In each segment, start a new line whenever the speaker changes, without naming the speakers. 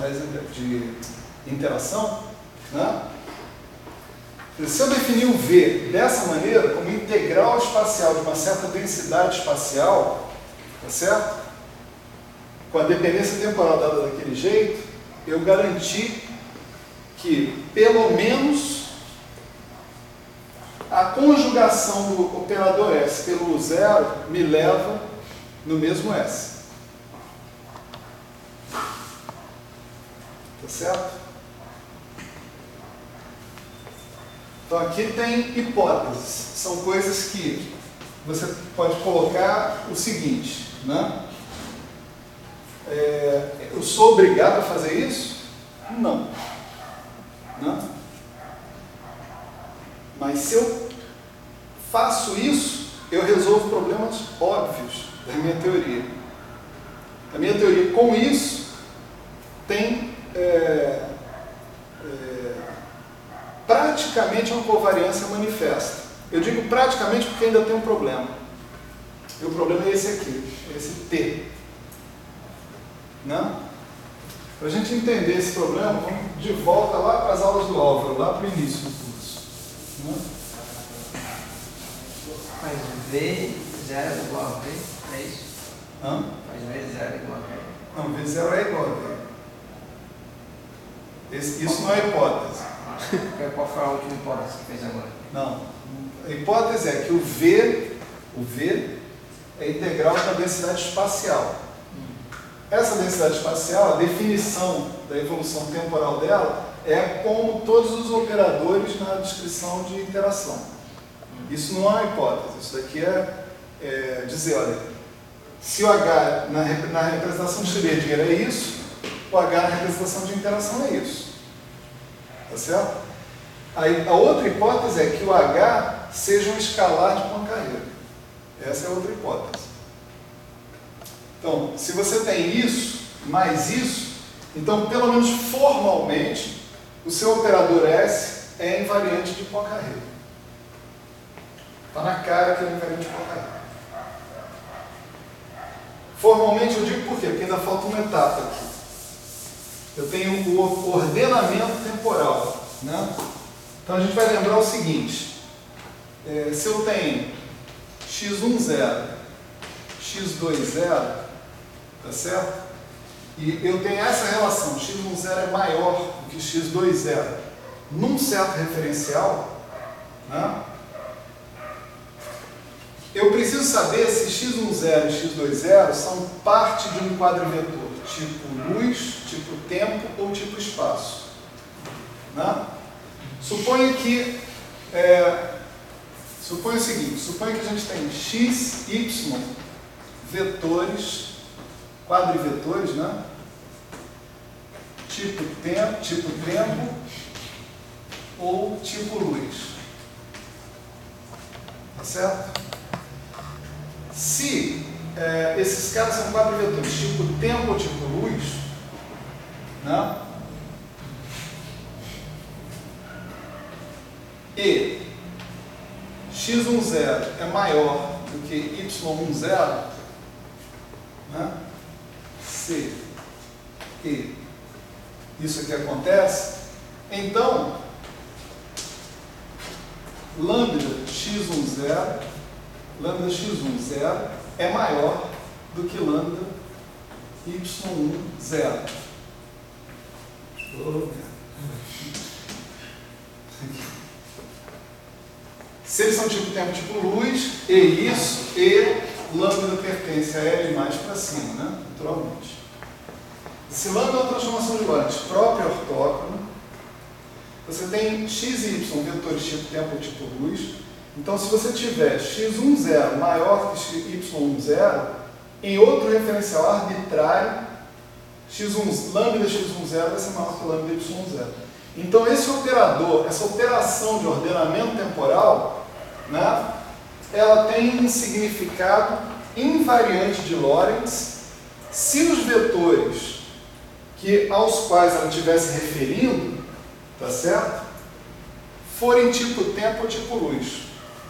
espaciais de interação, né? Se eu definir o V dessa maneira, como integral espacial de uma certa densidade espacial, tá certo? Com a dependência temporal dada daquele jeito, eu garanti que, pelo menos, a conjugação do operador S pelo zero me leva no mesmo S. Tá certo? Então aqui tem hipóteses. São coisas que você pode colocar o seguinte, né? Eu sou obrigado a fazer isso? Não. Não. Mas se eu faço isso, eu resolvo problemas óbvios da minha teoria. A minha teoria, com isso, tem praticamente uma covariância manifesta. Eu digo praticamente porque ainda tem um problema. E o problema é esse aqui, esse T. Né? Para a gente entender esse problema, vamos de volta lá para as aulas do Álvaro, lá para o início do curso. Né?
Faz V0 igual a V, é isso?
Hã?
Faz V0 igual a V.
Não, V0 é igual a V. Isso não é hipótese.
Qual foi a última hipótese que fez agora?
Não. A hipótese é que o V é integral da densidade espacial. Essa densidade espacial, a definição da evolução temporal dela é como todos os operadores na descrição de interação. Isso não é uma hipótese, isso daqui é dizer, olha, se o H na representação de Schrödinger é isso, o H na representação de interação é isso. Tá certo? Aí, a outra hipótese é que o H seja um escalar de Poincare. Essa é a outra hipótese. Então, se você tem isso, mais isso, então, pelo menos formalmente, o seu operador S é invariante de Poincare. Está na cara que é invariante de Poincare. Formalmente eu digo por quê? Porque ainda falta uma etapa aqui. Eu tenho o ordenamento temporal. Né? Então a gente vai lembrar o seguinte. Se eu tenho x10, x20, tá certo? E eu tenho essa relação, x10 é maior do que x20 num certo referencial, né? Eu preciso saber se x10 e x20 são parte de um quadrivetor, tipo luz, tipo tempo ou tipo espaço. Né? Suponha o seguinte, suponha que a gente tem x, y, vetores, quadrivetores, né? Tipo tempo ou tipo luz. Tá certo? Se esses caras são quadrivetores tipo tempo ou tipo luz, né? E x10 é maior do que y10, né? Se e isso aqui acontece, então lambda x10 é maior do que lambda y10. Se eles são tipo tempo, tipo luz, e isso, e lambda pertence a L mais para cima, né? Naturalmente. Se lambda é uma transformação de Lorentz própria ortógona, você tem x e y vetores tipo tempo ou tipo luz. Então, se você tiver x10 maior que y10, em outro referencial arbitrário, lambda x10 vai ser maior que lambda y10. Então, esse operador, essa operação de ordenamento temporal, né, ela tem um significado invariante de Lorentz se os vetores aos quais ela estiver se referindo, tá certo? Forem tipo tempo ou tipo luz.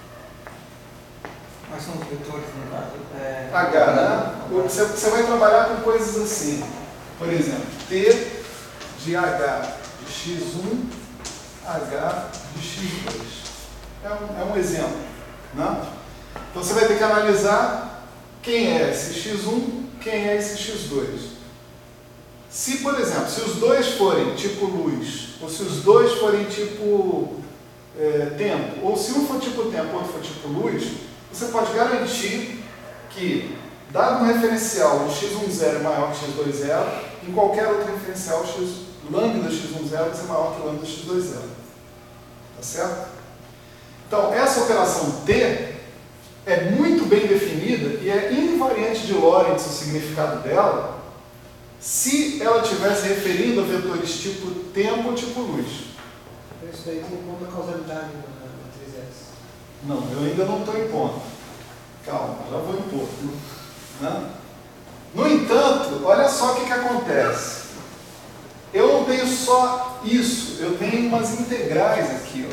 Quais são os vetores, no caso?
H, né? Você vai trabalhar com coisas assim. Por exemplo, T de H de x1, H de x2. É um exemplo, né? Então você vai ter que analisar quem é esse x1, quem é esse x2. Se, por exemplo, se os dois forem tipo luz, ou se os dois forem tipo tempo, ou se um for tipo tempo e outro for tipo luz, você pode garantir que, dado um referencial, o x10 é maior que x20, em qualquer outro referencial, lambda x10 vai ser maior que lambda x20. Tá certo? Então, essa operação T é muito bem definida e é invariante de Lorentz o significado dela se ela estivesse referindo a vetores tipo tempo ou tipo luz.
Isso daí tem ponto da causalidade na matriz S.
Não, eu ainda não estou em ponto. Calma, já vou impor. Né? No entanto, olha só o que acontece. Eu não tenho só isso, eu tenho umas integrais aqui.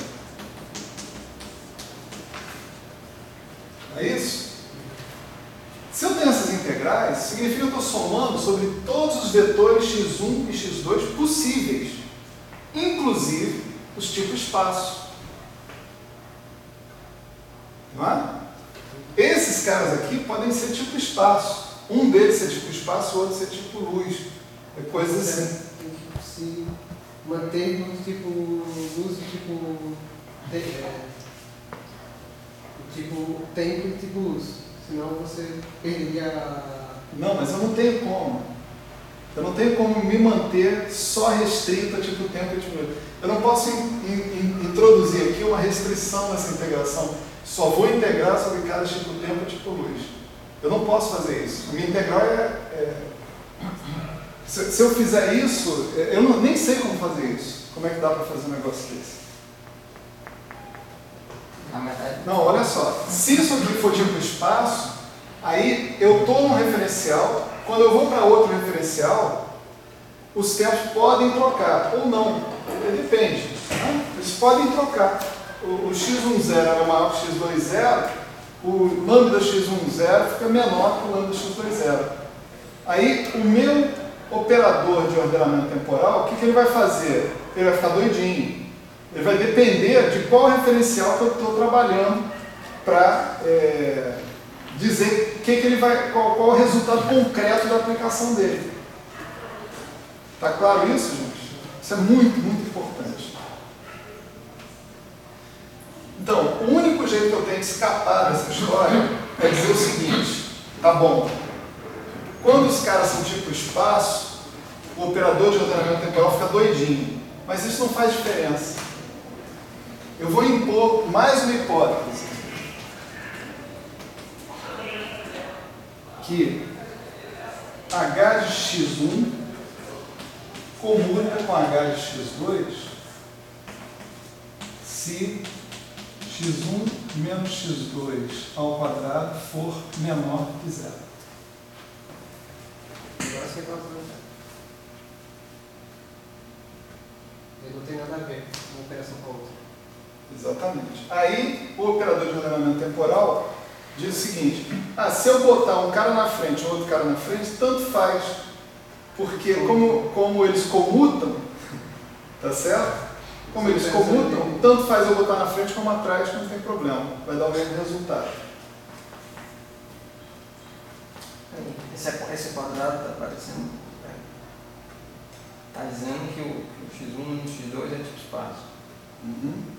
Ó. É isso? Se eu tenho essas integrais, significa que eu estou somando sobre todos os vetores x1 e x2 possíveis, inclusive os tipos espaço. Não é? Esses caras aqui podem ser tipo espaço. Um deles ser tipo espaço, o outro ser tipo luz. É coisa assim.
Tem que se manter no tipo luz e tipo tempo e tipo luz. Senão você perderia a...
Não, mas eu não tenho como. Eu não tenho como me manter só restrito a tipo tempo e tipo luz. Eu não posso introduzir aqui uma restrição nessa integração. Só vou integrar sobre cada tipo tempo e tipo luz. Eu não posso fazer isso. A minha integral se eu fizer isso, eu nem sei como fazer isso. Como é que dá para fazer um negócio desse? Não, olha só. Se isso aqui for tipo espaço, aí eu estou num referencial. Quando eu vou para outro referencial, os tempos podem trocar ou não. Depende. Né? Eles podem trocar. O x10 era maior que o x20, o lambda x10 fica menor que o lambda x20. Aí o meu operador de ordenamento temporal, o que ele vai fazer? Ele vai ficar doidinho. Ele vai depender de qual referencial que eu estou trabalhando para dizer qual o resultado concreto da aplicação dele. Está claro isso, gente? Isso é muito, muito importante. Então, o único jeito que eu tenho de escapar dessa história é dizer o seguinte: tá bom, quando os caras são tipo espaço, o operador de ordenamento temporal fica doidinho, mas isso não faz diferença. Eu vou impor mais uma hipótese, que H de x1 comuta com H de x2 se x1 menos x2 ao quadrado for menor que zero.
Agora você vai ele não tem nada a ver uma operação com a outra.
Exatamente. Aí, o operador de ordenamento temporal diz o seguinte: se eu botar um cara na frente ou outro cara na frente, tanto faz. Porque como eles comutam, tá certo? Como eles comutam, tanto faz eu botar na frente como atrás, não tem problema. Vai dar o mesmo resultado.
Esse quadrado está aparecendo. Está dizendo que o x1 e o x2 é tipo espaço.
Uhum.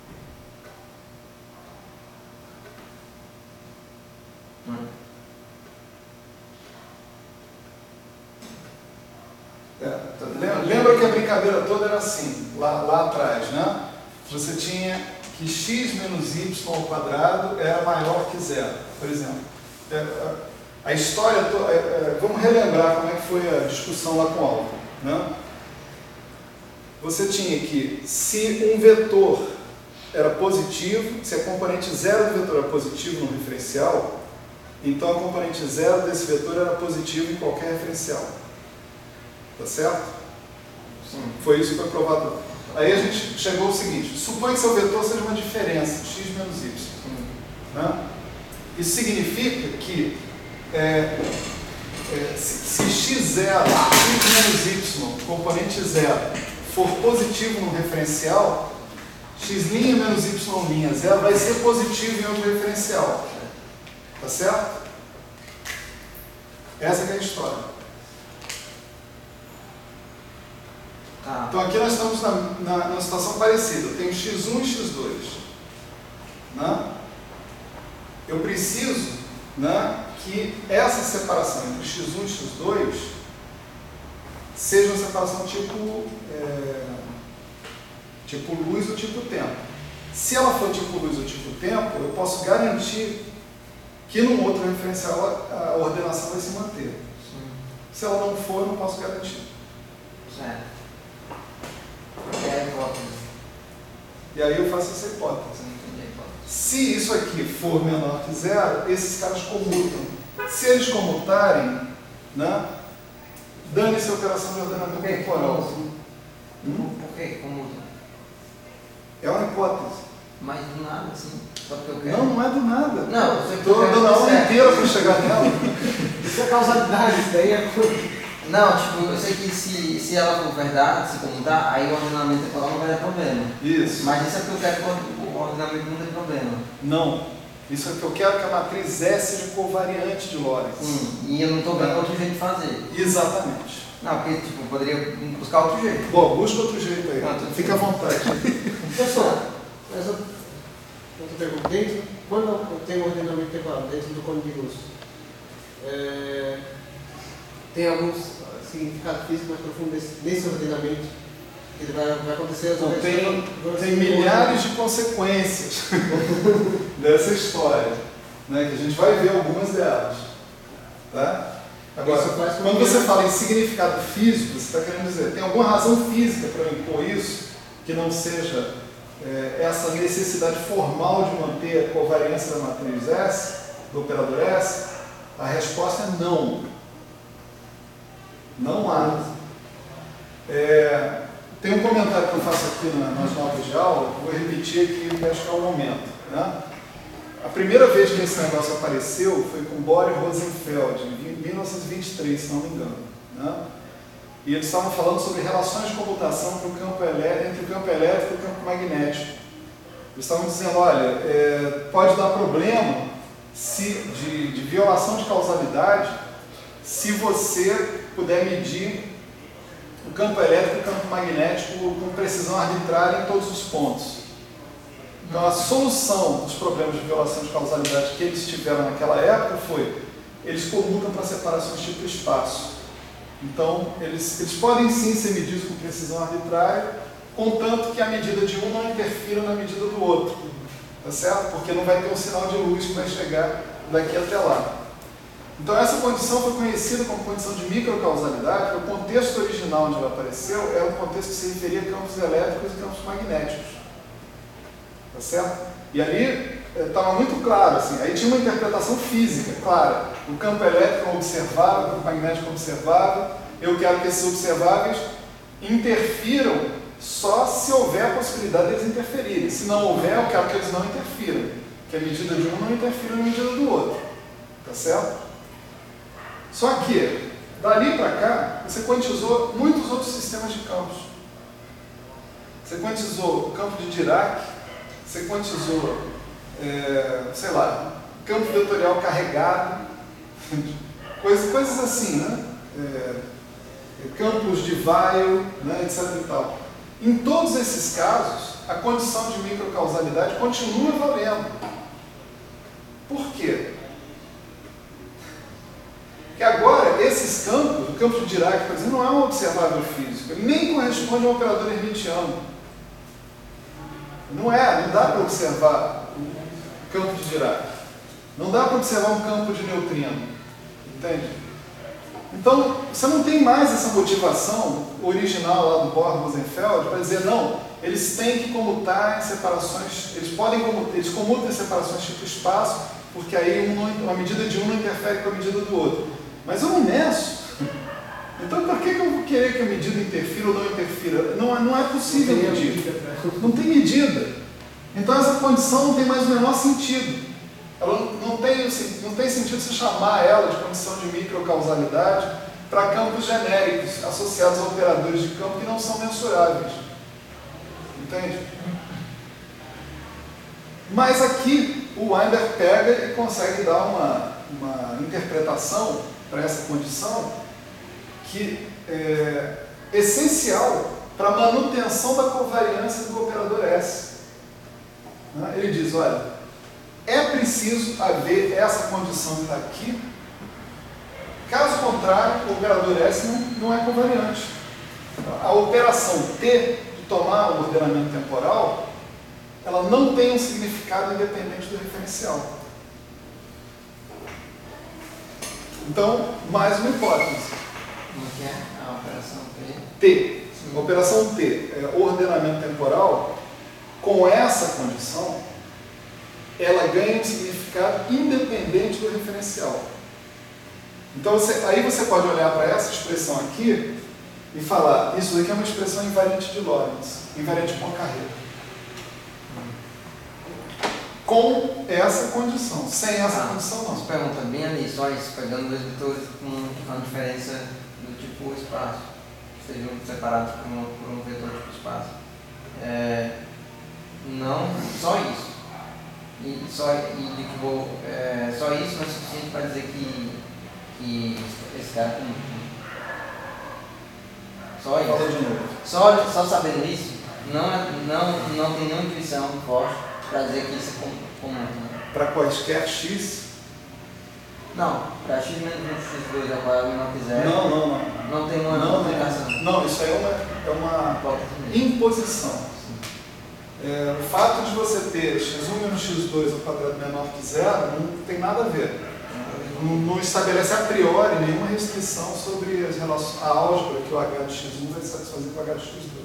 Lembra que a brincadeira toda era assim, lá atrás, né? Você tinha que x menos y ao quadrado era maior que zero, por exemplo. A história toda, vamos relembrar como é que foi a discussão lá com o Álvaro, né? Você tinha que, se um vetor era positivo, se a componente zero do vetor era positivo no referencial, então a componente zero desse vetor era positiva em qualquer referencial. Tá certo?
Sim.
Foi isso que foi provado. Aí a gente chegou ao seguinte: supõe que seu vetor seja uma diferença, x menos y. Né? Isso significa que se x0, x menos y, componente 0, for positivo no referencial, x' menos y' 0 vai ser positivo em outro referencial. Tá certo? Essa que é a história.
Tá.
Então aqui nós estamos numa situação parecida. Eu tenho x1 e x2. Né? Eu preciso, né, que essa separação entre x1 e x2 seja uma separação tipo luz ou tipo tempo. Se ela for tipo luz ou tipo tempo, eu posso garantir que num outro referencial a ordenação vai se manter.
Sim.
Se ela não for, eu não posso garantir.
Certo. É a hipótese.
E aí eu faço essa hipótese.
Entendi a hipótese.
Se isso aqui for menor que zero, esses caras comutam. Se eles comutarem, né, dane-se a operação de ordenamento temporal.
Por que comuta?
É uma hipótese.
Mas do nada, assim, só porque eu quero.
Não é do nada.
Não, você
Estou dando a aula inteira para chegar nela.
Isso é causalidade, isso daí é...
Não, tipo, eu sei que se ela for verdade, se comutar, aí o ordenamento temporal não vai dar problema.
Isso.
Mas isso é porque eu quero que o ordenamento não tenha problema.
Não. Isso é que eu quero que a matriz S seja covariante de Lorentz.
E eu não estou vendo outro jeito de fazer.
Exatamente.
Não, porque tipo, eu poderia buscar outro jeito.
Bom, busca outro jeito aí.
Não,
Fica à vontade.
Pessoal, essa pergunta, quando eu tenho um ordenamento temporal dentro do cone de luz, tem algum significado físico mais profundo nesse ordenamento? Ele vai acontecer as
Então, tem milhares de consequências dessa história, né, que a gente vai ver algumas delas. Tá? Agora, quando você fala em significado físico, você está querendo dizer, tem alguma razão física para eu impor isso, que não seja essa necessidade formal de manter a covariância da matriz S, do operador S? A resposta é não. Não há. Tem um comentário que eu faço aqui nas notas de aula, vou repetir aqui para acho que é o momento. Né? A primeira vez que esse negócio apareceu foi com Bohr e Rosenfeld, em 1923, se não me engano. Né? E eles estavam falando sobre relações de comutação entre o campo elétrico e o campo magnético. Eles estavam dizendo, olha, pode dar problema de violação de causalidade se você puder medir o campo elétrico e o campo magnético com precisão arbitrária em todos os pontos. Então a solução dos problemas de violação de causalidade que eles tiveram naquela época foi, eles comutam para separações tipo espaço. Então eles podem sim ser medidos com precisão arbitrária, contanto que a medida de um não interfira na medida do outro. Tá certo? Porque não vai ter um sinal de luz que vai chegar daqui até lá. Então essa condição foi conhecida como condição de microcausalidade, porque o contexto original onde ela apareceu era um contexto que se referia a campos elétricos e campos magnéticos. Tá certo? E ali estava muito claro, assim, aí tinha uma interpretação física, clara. O campo elétrico é observável, o campo magnético é observável, eu quero que esses observáveis interfiram só se houver a possibilidade deles interferirem. Se não houver, eu quero que eles não interfiram, que a medida de um não interfira na medida do outro. Tá certo? Só que, dali para cá, você quantizou muitos outros sistemas de campos. Você quantizou o campo de Dirac, você quantizou, sei lá, campo vetorial carregado, coisas assim, né? Campos de Weyl, né, etc. e tal. Em todos esses casos, a condição de microcausalidade continua valendo. Por quê? Que agora, esses campos, o campo de Dirac, por exemplo, não é um observável físico, ele nem corresponde a um operador hermitiano. Não dá para observar o campo de Dirac. Não dá para observar um campo de neutrino. Entende? Então, você não tem mais essa motivação original lá do Bohr Rosenfeld para dizer, não, eles têm que comutar em separações, eles comutam em separações tipo espaço, porque aí a medida de um não interfere com a medida do outro. Mas eu não meço. Então, por que eu vou querer que a medida interfira ou não interfira? Não é possível medir. Não tem medida. Então, essa condição não tem mais o menor sentido. ela não tem sentido se chamar ela de condição de microcausalidade para campos genéricos associados a operadores de campo que não são mensuráveis. Entende? Mas aqui o Weinberg pega e consegue dar uma interpretação para essa condição que é essencial para a manutenção da covariância do operador S. Ele diz, olha, é preciso haver essa condição que está aqui, caso contrário, o operador S não é covariante. A operação T, de tomar o ordenamento temporal, ela não tem um significado independente do referencial. Então, mais uma hipótese.
Como que é a operação T?
T. A operação T é ordenamento temporal. Com essa condição, ela ganha um significado independente do referencial. Então, aí você pode olhar para essa expressão aqui e falar, isso daqui é uma expressão invariante de Lorentz, invariante de Poincaré. Com essa condição. Sem essa condição, não.
Você pergunta bem ali, só isso, pegando dois vetores com uma diferença do tipo espaço, que sejam separados por um vetor tipo espaço. Não, só isso. Só isso não é suficiente para dizer que esse cara só isso.
Fala de novo.
Só sabendo isso, não tem nenhuma intuição forte para dizer que isso é comum. Né?
Para quaisquer x?
Não, para x menos 1x2 ao quadrado menor que zero.
Não.
Não tem uma aplicação.
Não, isso aí é uma imposição. O fato de você ter x1 menos x2 ao quadrado menor que zero não tem nada a ver. Não estabelece a priori nenhuma restrição sobre as relações, a álgebra que o h de x1 vai satisfazer com o h de x2.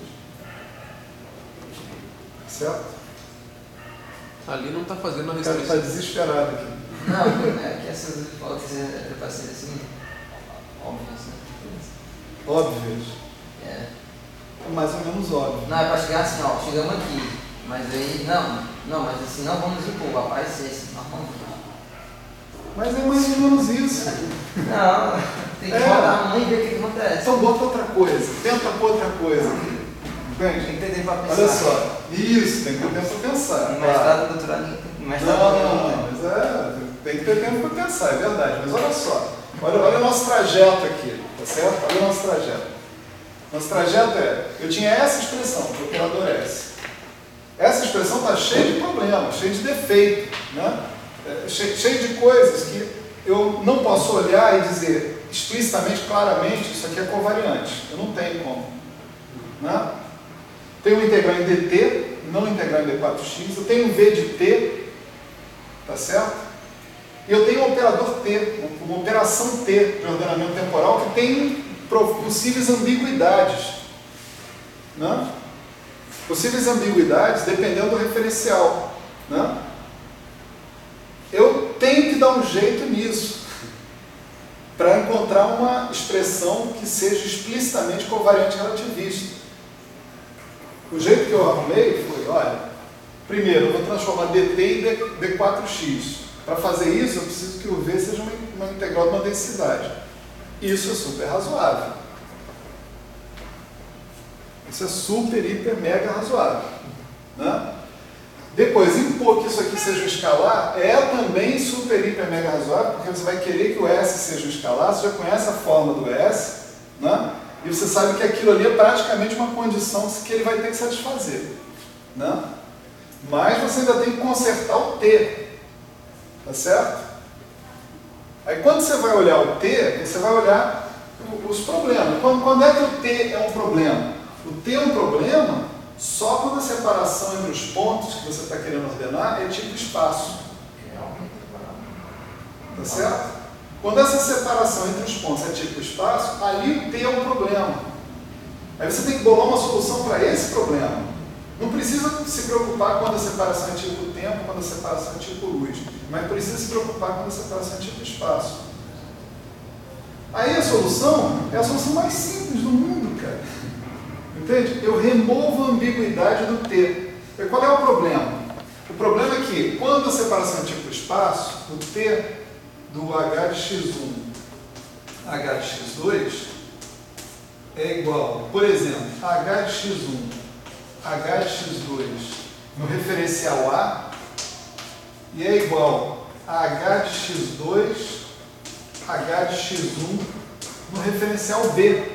Certo?
Ali não está fazendo a
O cara está
restrição.
desesperado aqui.
Não, é que essas hipóteses é para ser assim, óbvias, né?
Óbvias.
É.
Mais ou menos óbvio.
Não, é para chegar assim, ó, chegamos aqui, mas aí, mas assim, não vamos impor, aparecer assim, não vamos.
Mas é mais ou menos isso.
Não, tem que botar a mão e ver o que acontece.
Então bota outra coisa, tenta pôr outra coisa. Entende?
Tem que ter tempo para pensar.
Olha só, isso, tem que ter tempo para pensar.
No mestrado, doutorado,
Não, mas tem que ter tempo para pensar, é verdade. Mas olha só, olha o nosso trajeto aqui, tá certo? Olha o nosso trajeto. Nosso trajeto eu tinha essa expressão, o operador S. Essa expressão está cheia de problemas, cheia de defeito, né? Cheia de coisas que eu não posso olhar e dizer explicitamente, claramente, isso aqui é covariante. Eu não tenho como. Né? Tenho um integral em dt, não integral em d4x, eu tenho um v de t, tá certo? E eu tenho um operador t, uma operação t de ordenamento temporal que tem possíveis ambiguidades. Né? Possíveis ambiguidades dependendo do referencial. Né? Eu tenho que dar um jeito nisso para encontrar uma expressão que seja explicitamente covariante relativista. O jeito que eu arrumei foi, olha, primeiro eu vou transformar dt em d4x. Para fazer isso, eu preciso que o v seja uma integral de uma densidade. Isso é super razoável. Isso é super, hiper, mega razoável. Né? Depois, impor que isso aqui seja um escalar é também super, hiper, mega razoável, porque você vai querer que o S seja um escalar, você já conhece a forma do S, né? E você sabe que aquilo ali é praticamente uma condição que ele vai ter que satisfazer. Né? Mas você ainda tem que consertar o T. Tá certo? Aí quando você vai olhar o T, você vai olhar os problemas. Quando é que o T é um problema? O T é um problema só quando a separação entre os pontos que você está querendo ordenar é tipo espaço. Tá certo? Quando essa separação entre os pontos é tipo espaço, ali o T é um problema. Aí você tem que bolar uma solução para esse problema. Não precisa se preocupar quando a separação é tipo tempo, quando a separação é tipo luz. Mas precisa se preocupar quando a separação é tipo espaço. Aí a solução é a solução mais simples do mundo, cara. Entende? Eu removo a ambiguidade do T. E qual é o problema? O O problema é que, quando a separação é tipo espaço, o T do H de x1, H de x2 é igual, por exemplo, H de x1, H de x2 no referencial A e é igual a H de x2, H de x1 no referencial B.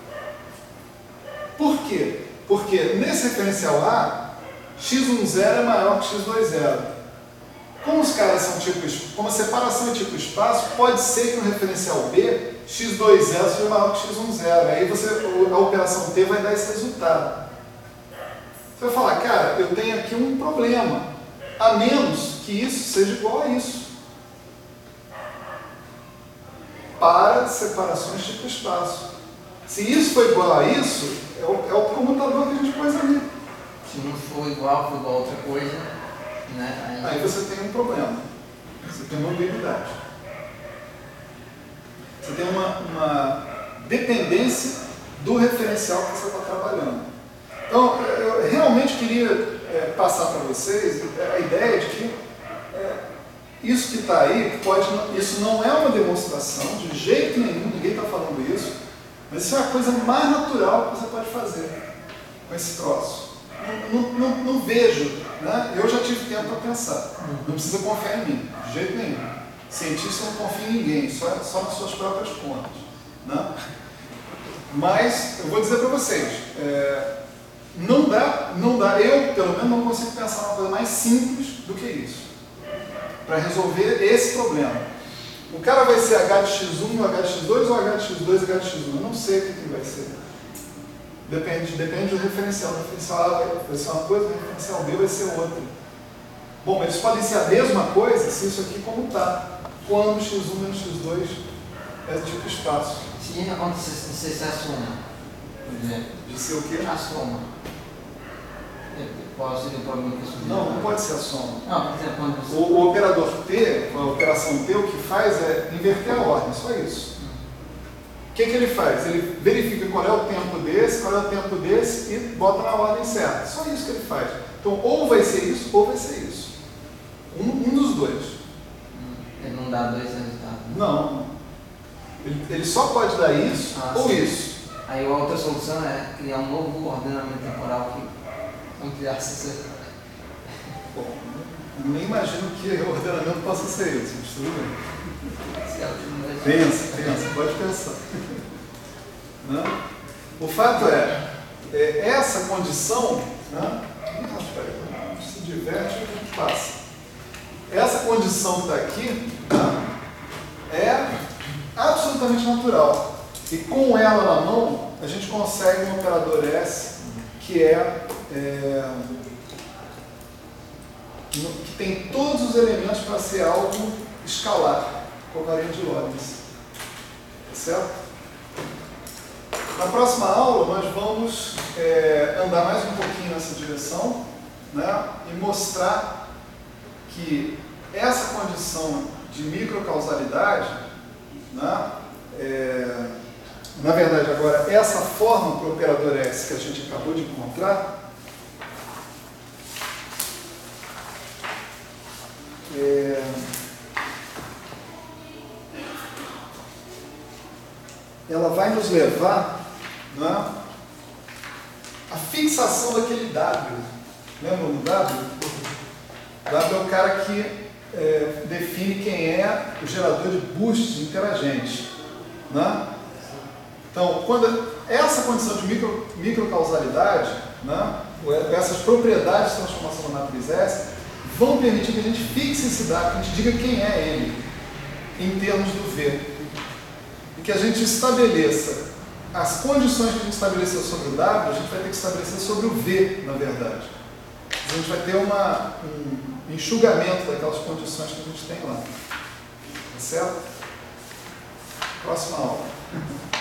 Por quê? Porque nesse referencial A, x10 é maior que x20. Como os caras são tipo, como a separação é tipo espaço, pode ser que no referencial B, x20 seja maior que x10. Aí a operação T vai dar esse resultado. Você vai falar, cara, eu tenho aqui um problema, a menos que isso seja igual a isso. Para separações tipo espaço. Se isso for igual a isso, é o comutador que a gente pôs ali.
Se não for igual a outra coisa, né?
Aí você tem um problema. Você tem uma ambiguidade. Você tem uma dependência do referencial que você está trabalhando. Então, eu realmente queria passar para vocês a ideia de que isso que está aí, isso não é uma demonstração, de jeito nenhum, ninguém está falando isso, mas isso é a coisa mais natural que você pode fazer com esse troço. Não vejo, né? Eu já tive tempo para pensar. Não precisa confiar em mim, de jeito nenhum. Cientista não confia em ninguém, só nas suas próprias contas. Né? Mas eu vou dizer para vocês, não dá, eu pelo menos não consigo pensar uma coisa mais simples do que isso, para resolver esse problema. O cara vai ser H de x1 ou H de x2 ou H de x2 e H de x1? Eu não sei o que ele vai ser. Depende do referencial. O referencial A vai ser uma coisa, o referencial B vai ser outra. Bom, eles podem ser a mesma coisa se isso aqui como está. Quando x1 menos x2 é tipo espaço.
Se acontecer a soma, por exemplo.
De ser o quê?
A soma. Qual seria o problema que isso
Não pode ser a soma.
Não, por exemplo, quando você...
O operador T, a operação T, o que faz é inverter a ordem, só isso. O que ele faz? Ele verifica qual é o tempo desse, e bota na ordem certa. Só isso que ele faz. Então, ou vai ser isso, ou vai ser isso. Um dos dois.
Ele não dá dois resultados.
Não. Ele só pode dar isso ou
sim.
isso.
Aí a outra solução é criar um novo ordenamento temporal que ampliasse essa...
Bom, nem imagino que o ordenamento possa ser isso, mas tudo bem. Pensa, pode pensar. Né? O fato essa condição, né? Se diverte, a gente passa. Essa condição que está aqui, né? É absolutamente natural. E com ela na mão, a gente consegue um operador S que que tem todos os elementos para ser algo escalar, covariante de Lorentz. Certo? Na próxima aula, nós vamos andar mais um pouquinho nessa direção, né, e mostrar que essa condição de microcausalidade, né, na verdade, agora, essa forma para o operador S que a gente acabou de encontrar, ela vai nos levar, né, à fixação daquele W. Lembra do W? W é o cara que define quem é o gerador de boosts interagentes. Né? Então, quando essa condição de microcausalidade, né, essas propriedades de transformação da matriz S, vão permitir que a gente fixe esse W, que a gente diga quem é ele, em termos do V. E que a gente estabeleça as condições que a gente estabeleceu sobre o W, a gente vai ter que estabelecer sobre o V, na verdade. A gente vai ter um enxugamento daquelas condições que a gente tem lá. Tá certo? Próxima aula.